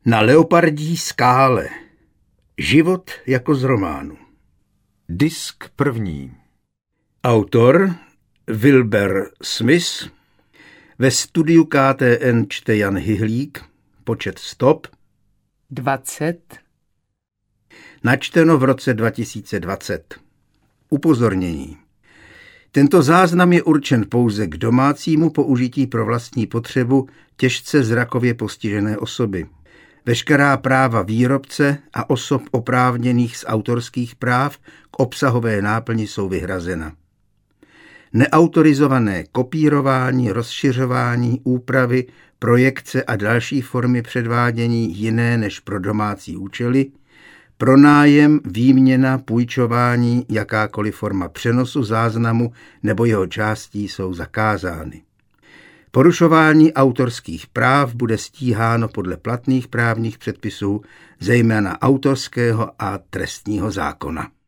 Na leopardí skále. Život jako z románu. Disk první. Autor Wilbur Smith. Ve studiu KTN čte Jan Hyhlík. Počet stop 20. Načteno v roce 2020. Upozornění. Tento záznam je určen pouze k domácímu použití pro vlastní potřebu těžce zrakově postižené osoby. Veškerá práva výrobce a osob oprávněných z autorských práv k obsahové náplni jsou vyhrazena. Neautorizované kopírování, rozšiřování, úpravy, projekce a další formy předvádění jiné než pro domácí účely, pronájem, výměna, půjčování, jakákoliv forma přenosu záznamu nebo jeho částí jsou zakázány. Porušování autorských práv bude stíháno podle platných právních předpisů, zejména autorského a trestního zákona.